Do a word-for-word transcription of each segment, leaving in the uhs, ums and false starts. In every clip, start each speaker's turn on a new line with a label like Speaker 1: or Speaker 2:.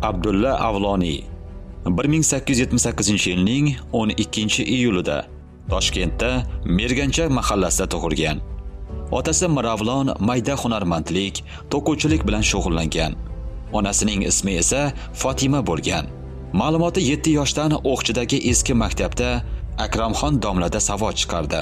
Speaker 1: Abdulla Avloniy bir ming sakkiz yuz yetmish sakkizinchi yilning o'n ikkinchi iyulida Toshkentda Merganchak mahallasida tug'ilgan. Otasi Miravlon mayda hunarmandlik, to'quvchilik bilan shug'ullangan. Onasining ismi esa Fatima bo'lgan. Ma'lumoti yetti yoshdan O'qchidagi eski maktabda Akramxon domlada savod chiqardi.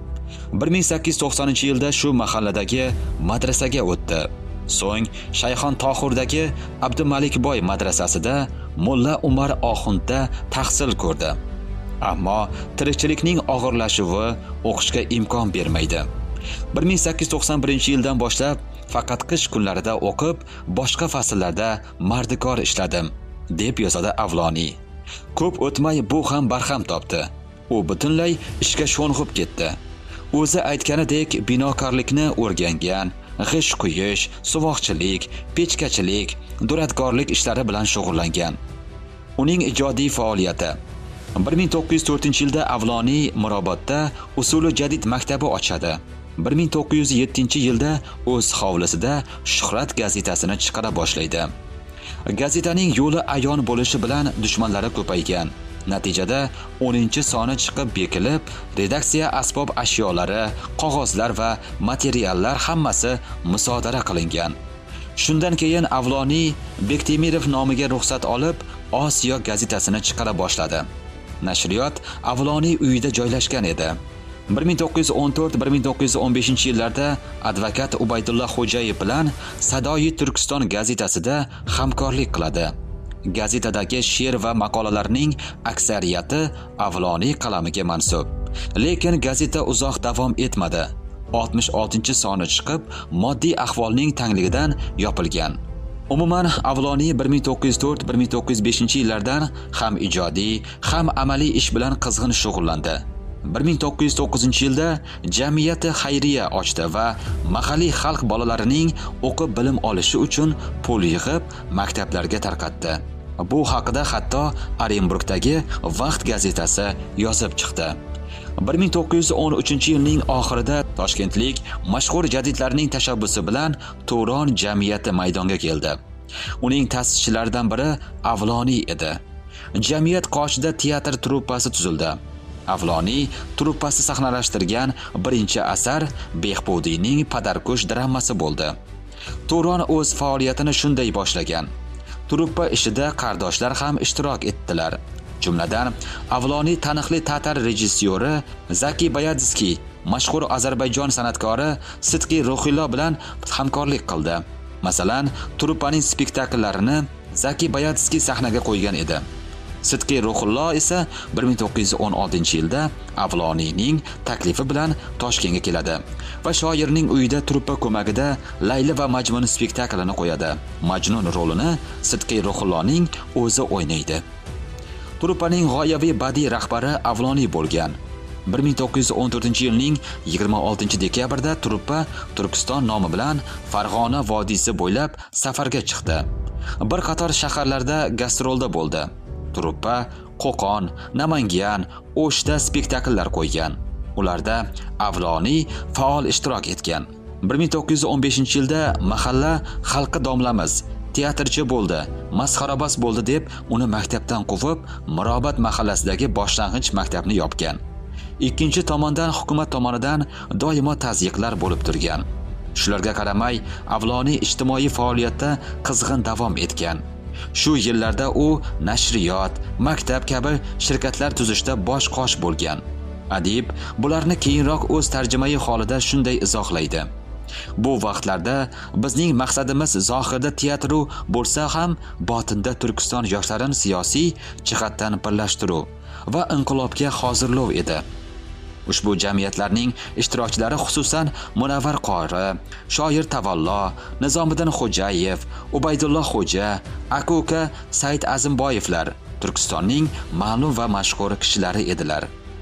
Speaker 1: bir ming sakkiz yuz to'qsoninchi yilda shu mahalladagi madrasaga o'tdi. So'ng Shayxon Tohirdagi Abdumalikboy madrasasida Mulla Umar Oxundda tahsil ko'rdi. Ammo tirikchilikning og'irlashuvi o'qishga imkon bermaydi. bir ming sakkiz yuz to'qson birinchi yildan boshlab faqat qish kunlarida o'qib, boshqa fasllarda mardikor ishladim, deb yozadi Avloniy. Ko'p o'tmay bu ham barham topdi. U butunlay ishga sho'ng'ib ketdi. O'zi aytganidek binokorlikni o'rgangan, g'ish quyish, suvoqchilik, pechkachilik, duradgorlik ishlari bilan shug'ullangan. Uning ijodiy faoliyati bir ming to'qqiz yuz to'rtinchi yilda Avloniy Mirobodda Usuli jadid maktabi ochadi. bir ming to'qqiz yuz yettinchi yilda o'z hovlisida Shuhrat gazetasini chiqara boshlaydi. Gazetaning yo'li ayon bo'lishi bilan dushmanlari ko'paygan. Natijada o'ninchi soni chiqib bekilib, redaksiya asbob ashyolari, qog'ozlar va materiallar hammasi musodara qilingan. Shundan keyin Avloniy Bektemirov nomiga ruxsat olib, Osiyo gazetasini chiqara boshladi. Nashriyot Avloniy uyida joylashgan edi. bir ming to'qqiz yuz o'n to'rt bir ming to'qqiz yuz o'n beshinchi yillarda advokat Ubaydulla Xo'jayev bilan Sadoyi Turkiston gazetasida hamkorlik qiladi. Gazetadagi she'r va maqolalarning aksariyati Avloniy qalamiga mansub. Lekin gazeta uzoq davom etmadi. oltmish oltinchi soni chiqib, moddiy ahvolning tangligidan yopilgan. Umuman Avloniy bir ming to'qqiz yuz to'rt bir ming to'qqiz yuz beshinchi yillardan ham ijodiy, ham amaliy ish bilan qizg'in shug'ullandi. bir ming to'qqiz yuz to'qqizinchi yilda jamiyati xayriya ochdi va mahalliy xalq bolalarining o'qib bilim olishi uchun pul yig'ib maktablarga tarqatdi. Bu haqida hatto Orenburgdagi Vaqt gazetasi yozib chiqdi. bir ming to'qqiz yuz o'n uchinchi yilning oxirida toshkentlik mashhur jadidlarning tashabbusi bilan Turon jamiyati maydonga keldi. Uning ta'sischilaridan biri Avloniy edi. Jamiyat qoshida teatr truppasi tuzildi. Avloniy truppasi sahnalashtirgan birinchi asar Behbudiyning Padarkush dramasi bo'ldi. Turon o'z faoliyatini shunday boshlagan. Truppa ishida qardoshlar ham ishtirok etdilar. Jumladan, Avloniy taniqli tatar rejissyori Zaki Bayadskiy, mashhur Ozarbayjon san'atkori Sidqi Ruhillo bilan hamkorlik qildi. Masalan, truppaning spektakllarini Zaki Bayadskiy sahnaga qo'ygan edi. Sidqi Ruhillo esa bir ming to'qqiz yuz o'n oltinchi yilda Avloniyning taklifi bilan Toshkentga keladi va shoirning uyida truppa ko'magida Layli va Majnun spektaklini qo'yadi. Majnun rolini Sidqi Ruhilloning o'zi o'ynaydi. Truppaning g'oyaviy badiiy rahbari Avloniy bo'lgan. bir ming to'qqiz yuz o'n to'rtinchi yilning yigirma oltinchi dekabrida truppa Turkiston nomi bilan Farg'ona vodiysi bo'ylab safarga chiqdi. Bir qator shaharlarda gastrolda bo'ldi. Truppa Qo'qon, Namangan, O'shda spektakllar qo'ygan. Ularda Avloniy faol ishtirok etgan. bir ming to'qqiz yuz o'n beshinchi yilda mahalla xalqi domlamiz, teatrchi bo'ldi, masxarabas bo'ldi deb uni maktabdan quvib, Mirobod mahallasidagi boshlang'ich maktabni yopgan. Ikkinchi tomondan hukumat tomonidan doimo tazyiqlar bo'lib turgan. Shularga qaramay, Avloniy ijtimoiy faoliyatda qizg'in davom etgan. Shu yillarda u nashriyot, maktab kabi shirkatlar tuzishda bosh qosh bo'lgan. Adib bularni keyinroq o'z tarjimai holida shunday izohlaydi. Bu vaqtlarda bizning maqsadimiz zohirda teatru bo'lsa ham botinda Turkiston yoshlarini siyosiy jihatdan birlashtiruv va inqilobga hozirlov edi. Ushbu jamiyatlarning ishtirokchilari xususan Munavvar Qori, shoir Tavallo, Nizomiddin Xo'jayev, Ubaydulla Xo'ja, Akuka Said Azimboyevlar Turkistonning ma'lum va mashhur kishilari edilar.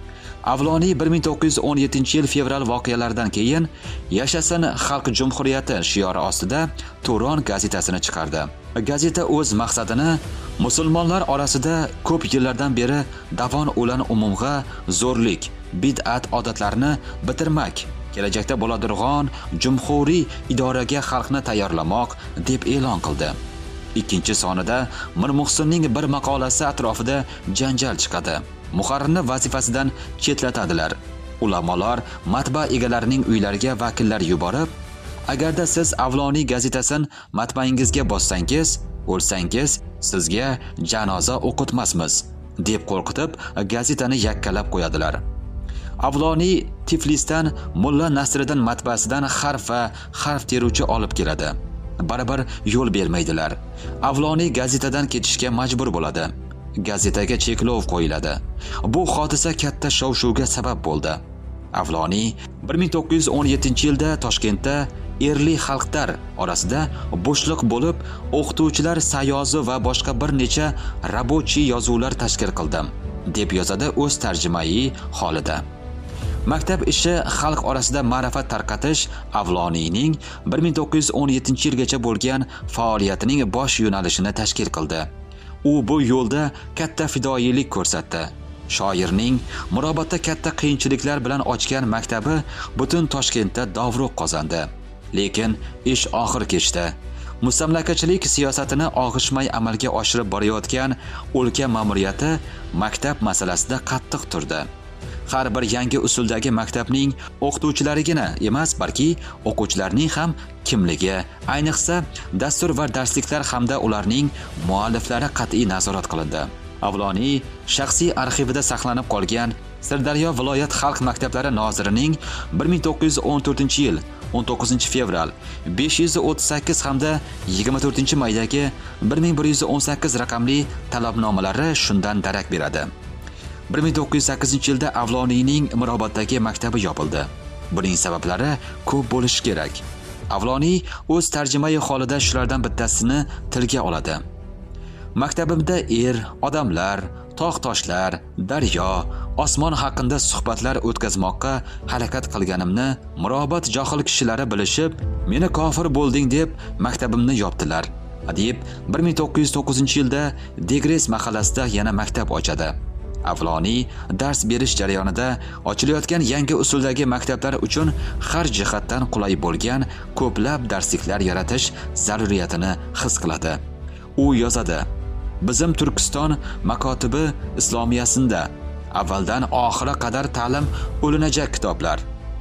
Speaker 1: Avloniy bir ming to'qqiz yuz o'n yettinchi yil fevral voqealaridan keyin Yashasin Xalq Jumhuriyati shiori ostida Turon gazetasini chiqardi. Gazeta o'z maqsadini musulmonlar orasida ko'p yillardan beri davon o'lan umumg'a zo'rlik, bid'at odatlarini bitirmak, kelajakda bo'ladirg'on jumhuriy idoraga xalqni tayyorlamoq deb e'lon qildi. Ikkinchi sonida Mirmuhsinning bir maqolasi atrofida janjal chiqadi. Muharrirni vazifasidan chetlatadilar. Ulamolar matbaa egalarining uylariga vakillar yuborib, agarda siz Avloniy gazetasini matbaingizga bossangiz, o'lsangiz, sizga janoza o'qitmasmiz deb qo'rqitib, gazetani yakkalab qo'yadilar. Avloniy Tiflisdan Mulla Nasriddin matbaasidan harf va harf teruvchi olib keladi. Baribir yo'l bermaydilar. Avloniy gazetadan ketishga majbur bo'ladi. Gazetaga cheklov qo'yiladi. Bu hodisa katta shov-shuvga sabab bo'ldi. Avloniy bir ming to'qqiz yuz o'n yettinchi yilda Toshkentda erli xalqlar orasida bo'shliq bo'lib, o'qituvchilar sayozi va boshqa bir necha rabochiy yozuvlar tashkil qildim, deb yozadi o'z tarjimai holida. Maktab ishi xalq orasida ma'rifat tarqatish Avloniyning bir ming to'qqiz yuz o'n yettinchi yilgacha bo'lgan faoliyatining bosh yo'nalishini tashkil qildi. U bu yo'lda katta fidoyilik ko'rsatdi. Shoirning Mirobodda katta qiyinchiliklar bilan ochgan maktabi butun Toshkentda dovruq qozondi. Lekin ish oxir kechdi. Mustamlakachilik siyosatini og'ishmay amalga oshirib borayotgan o'lka ma'muriyati maktab masalasida qattiq turdi. Har bir yangi usuldagi maktabning o'qituvchilarigina emas, balki o'quvchilarning ham kimligi, ayniqsa dastur va darsliklar hamda ularning mualliflari qat'iy nazorat qilindi. Avloniy shaxsiy arxivida saqlanib qolgan Sirdaryo viloyat xalq maktablari nozirining bir ming to'qqiz yuz o'n to'rtinchi yil o'n to'qqizinchi fevral besh yuz o'ttiz sakkiz hamda yigirma to'rtinchi maydagi bir ming bir yuz o'n sakkiz raqamli talabnomalari shundan darak beradi. bir ming to'qqiz yuz sakkizinchi yilda Avloniyning Miroboddagi maktabi yopildi. Buning sabablari ko'p bo'lishi kerak. Avloniy o'z tarjimai holida shulardan bittasini tilga oladi. Maktabimda er, odamlar, tog'-toshlar, daryo, osmon haqida suhbatlar o'tkazmoqqa harakat qilganimni Mirobod johil kishilari bilishib, meni kofir bo'lding deb maktabimni yopdilar. Adib bir ming to'qqiz yuz to'qqizinchi yilda Degres mahallasida yana maktab ochadi. Avloniy dars berish jarayonida ochilayotgan yangi usuldagi maktablar uchun har jihatdan qulay bo'lgan ko'plab darsliklar yaratish zaruriyatini his qiladi. U yozadi: Bizim Turkiston makotibi islomiyasida avvaldan oxira qadar ta'lim o'linajak kitoblar.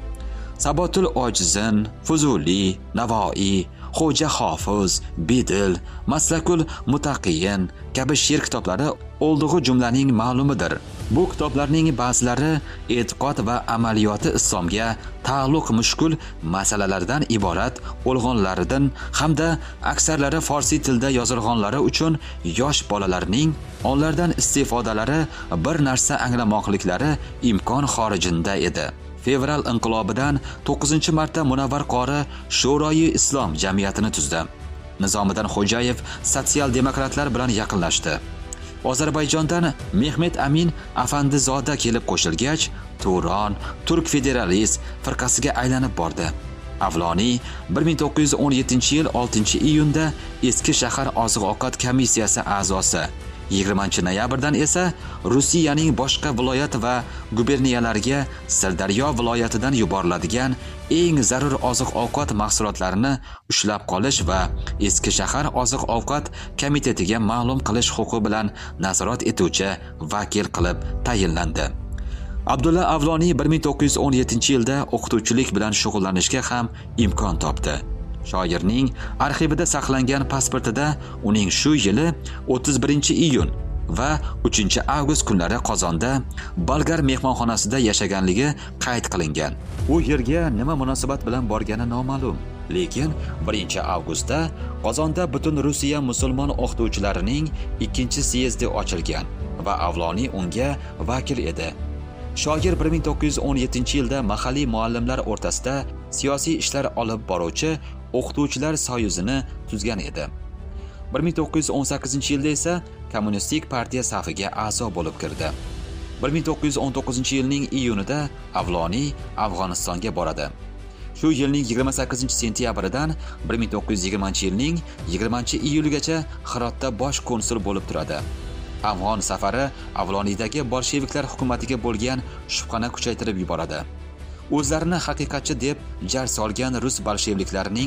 Speaker 1: Sabotul Ojizin, Fuzuli, Navoiy, Xo'ja Hofiz, Bedil, Maslakul Mutaqiyin kabi she'r kitoblari o'ldig'i jumlaning ma'lumidir. Bu kitoblarning ba'zilari e'tiqod va amaliyoti islomga taalluq mushkul masalalardan iborat o'lg'onlaridan hamda aksarlari farsiy tilda yozilganlari uchun yosh bolalarning onlardan istifodalari bir narsa anglamoqliklari imkon xorijida edi. Fevral inqilobidan to'qqizinchi marta Munavvar qori Sho'royi Islom jamiyatini tuzdi. Nizomiddin Xo'jayev sotsial-demokratlar bilan yaqinlashdi. Ozarbayjondan Mehmet Amin Afandizoda kelib qo'shilgach, Turon Turk federalist firqasiga aylanib bordi. Avloniy bir ming to'qqiz yuz o'n yettinchi yil oltinchi iyunda Eski shahar oziq-ovqat komissiyasi a'zosi, yigirmanchi noyabrdan esa Rossiyaning boshqa viloyat va guberniyalariga Sirdaryo viloyatidan yuboriladigan eng zarur oziq-ovqat mahsulotlarini ushlab qolish va Eski shahar oziq-ovqat komitetiga ma'lum qilish huquqi bilan nazorat etuvchi vakil qilib tayinlandi. Abdulla Avloniy bir ming to'qqiz yuz o'n yettinchi yilda o'qituvchilik bilan shug'ullanishga ham imkon topdi. Shoirning arxivida saqlangan pasportida uning shu yili o'ttiz birinchi iyun va uchinchi avgust kunlari Qozonda Bolgar mehmonxonasida yashaganligi qayd qilingan. U yerga nima munosabat bilan borgani noma'lum. Lekin birinchi avgustda Qozonda butun Rossiya musulmon o'qituvchilarining ikkinchi syezdi ochilgan va Avloniy unga vakil edi. Shoir bir ming to'qqiz yuz o'n yettinchi yilda mahalliy muallimlar o'rtasida siyosiy ishlar olib boruvchi o'qituvchilar soyuzini tuzgan edi. bir ming to'qqiz yuz o'n sakkizinchi yilda esa Kommunistik partiya safiga a'zo bo'lib kirdi. bir ming to'qqiz yuz o'n to'qqizinchi yilning iyunida Avloniy Afg'onistonga boradi. Shu yilning yigirma sakkizinchi sentyabridan bir ming to'qqiz yuz yigirmanchi yilning yigirmanchi iyuligacha Hirotda bosh konsul bo'lib turadi. Afg'on safari Avloniydagi bolsheviklar hukumatiga bo'lgan shubhani kuchaytirib yuboradi. O'zlarini haqiqatchi deb jar solgan rus bolsheviklarining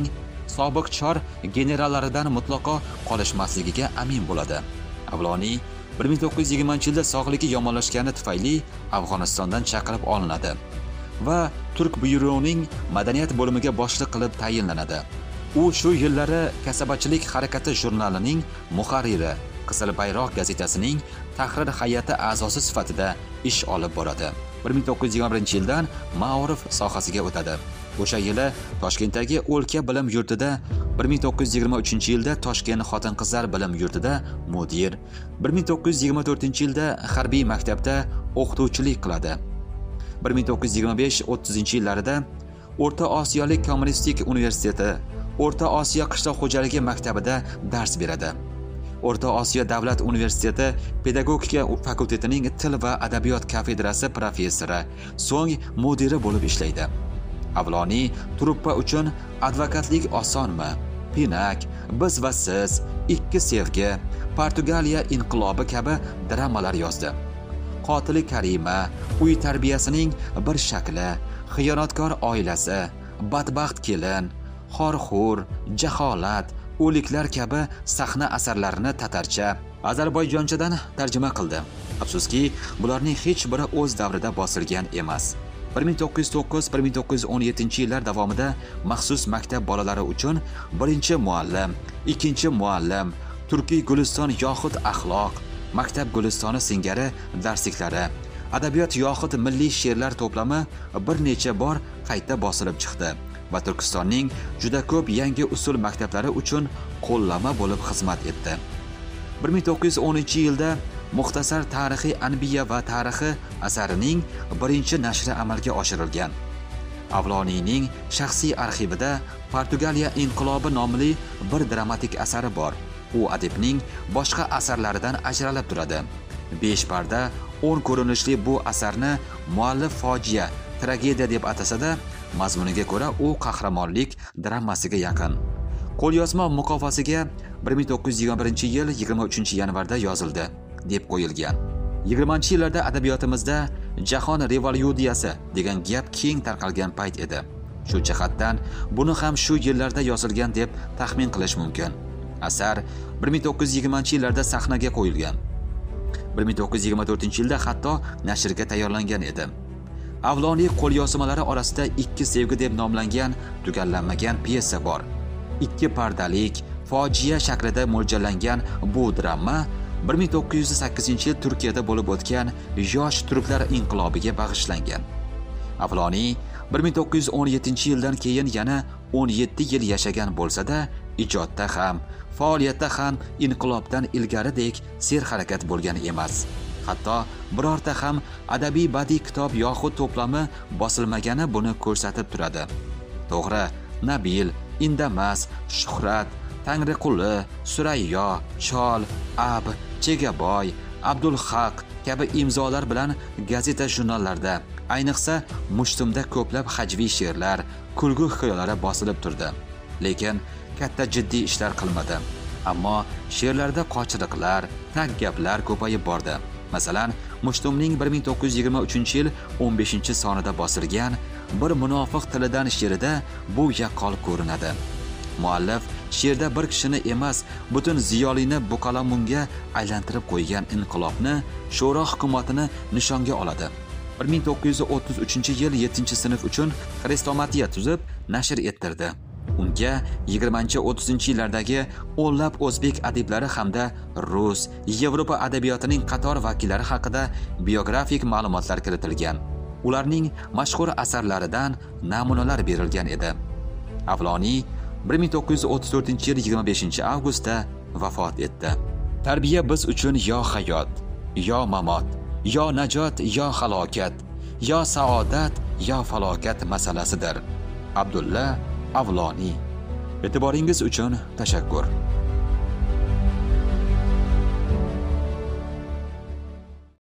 Speaker 1: sobiq chor generallaridan mutlaqo qolishmasligiga amin bo'ladi. Avloniy bir ming to'qqiz yuz yigirmanchi yilda sog'ligi yomonlashgani tufayli Afg'onistondan chaqirib olinadi va Turk byuroning madaniyat bo'limiga boshliq qilib tayinlanadi. U shu yillari Kasabachilik harakati jurnalining muharriri, Qizil bayroq gazetasining tahrir hay'ati a'zosi sifatida ish olib boradi. bir ming to'qqiz yuz yigirma birinchi yildan ma'rif sohasiga o'tadi. O'sha yili Toshkentdagi O'lka bilim yurtida, bir ming to'qqiz yuz yigirma uchinchi yilda Toshkent xotin-qizlar bilim yurtida mudir, bir ming to'qqiz yuz yigirma to'rtinchi yilda harbiy maktabda o'qituvchilik qiladi. bir ming to'qqiz yuz yigirma besh o'ttizinchi yillarida O'rta Osiyolik kommunistik universiteti, O'rta Osiyo qishloq xo'jaligi maktabida dars beradi. O'rta Osiyo davlat universiteti pedagogika fakultetining til va adabiyot kafedrasi professori, so'ng mudiri bo'lib ishlaydi. Avloniy truppa uchun advokatlik osonmi, Pinak, Biz va siz, Ikki sevgi, Portugaliya inqilobi kabi dramalar yozdi. Qotili Karima, uy tarbiyasining bir shakli, xiyonatkor oilasi, badbaxt kelin, xorxur, jaholat, o'liklar kabi sahna asarlarini tatarcha, ozarbayjonchadan tarjima qildi. Afsuski, bularning hech biri o'z davrida bosilgan emas. bir ming to'qqiz yuz to'qqiz bir ming to'qqiz yuz o'n yettinchi yillar davomida maxsus maktab bolalari uchun birinchi muallim, ikkinchi muallim, Turkiy Guliston yoxud axloq, Maktab Gulistoni singari darsliklari, adabiyot yoxud milliy she'rlar to'plami bir necha bor qayta bosilib chiqdi va Turkistonning juda ko'p yangi usul maktablari uchun qo'llama bo'lib xizmat etdi. bir ming to'qqiz yuz o'ninchi yilda Muxtasar tarixiy anbiya va tarixi asarining birinchi nashri amalga oshirilgan. Avloniyning shaxsiy arxivida Portugaliya inqilobi nomli bir dramatik asari bor. U adibning boshqa asarlaridan ajralib turadi. besh parda o'n ko'rinishli bu asarni muallif fojia, tragediya deb atasada, mazmuniga ko'ra u qahramonlik dramasiga yaqin. Qo'lyozma muqofasiga bir ming to'qqiz yuz yigirma birinchi yil yigirma uchinchi yanvarda yozildi deb qo'yilgan. yigirmanchi yillarda adabiyotimizda jahon revolyutsiyasi degan gap keng tarqalgan payt edi. Shu jihatdan buni ham shu yillarda yozilgan deb taxmin qilish mumkin. Asar bir ming to'qqiz yuz yigirmanchi yillarda sahnaga qo'yilgan. bir ming to'qqiz yuz yigirma to'rtinchi yilda hatto nashrga tayyorlangan edi. Avloniy qo'lyozmalari orasida Ikki sevgi deb nomlangan tugallanmagan pyesa bor. Ikki pardalik, fojia shaklida mo'ljallangan bu drama bir ming to'qqiz yuz sakkizinchi yil Turkiyada bo'lib o'tgan yosh turklar inqilobiga bag'ishlangan. Avloniy bir ming to'qqiz yuz o'n yettinchi yildan keyin yana o'n yetti yil yashagan bo'lsa-da, ijodda ham, faoliyatda ham inqilobdan ilgaridek serharakat bo'lgan emas. Hatto birorta ham adabiy badiiy kitob yoxud to'plami bosilmagani buni ko'rsatib turadi. To'g'ri, Nabil, Indamas, Shuhrat, Tangriquli, Surayyo, Chol, Ab, Chegaboy, Abdulhaq kabi imzolar bilan gazeta jurnallarda, ayniqsa Mushtumda ko'plab hajviy she'rlar, kulgu hikoyalari bosilib turdi. Lekin katta jiddiy ishlar qilmadi. Ammo she'rlarda qochiriqlar, tag gaplar ko'payib bordi. Masalan, Mushtumning bir ming to'qqiz yuz yigirma uchinchi yil o'n beshinchi sonida bosilgan Bir munofiq tilidan she'rida bu yaqqol ko'rinadi. Muallif she'rda bir kishini emas, butun ziyolini buqalamunga aylantirib qo'ygan inqilobni, sho'ro hukumatini nishonga oladi. bir ming to'qqiz yuz o'ttiz uchinchi yil yettinchi sinf uchun xrestomatiya tuzib nashr ettirdi. Unga yigirmanchi o'ttizinchi yillardagi o'nlab o'zbek adiblari hamda rus, Yevropa adabiyotining qator vakillari haqida biografik ma'lumotlar kiritilgan. Ularning mashhur asarlaridan namunalar berilgan edi. Avloniy bir ming to'qqiz yuz o'ttiz to'rtinchi yil yigirma beshinchi avgustda vafot etdi. Tarbiya biz uchun yo hayot, yo mamot, yo najot, yo halokat, yo saodat, yo falokat masalasidir. Abdulla Avloniy. E'tiboringiz uchun tashakkur.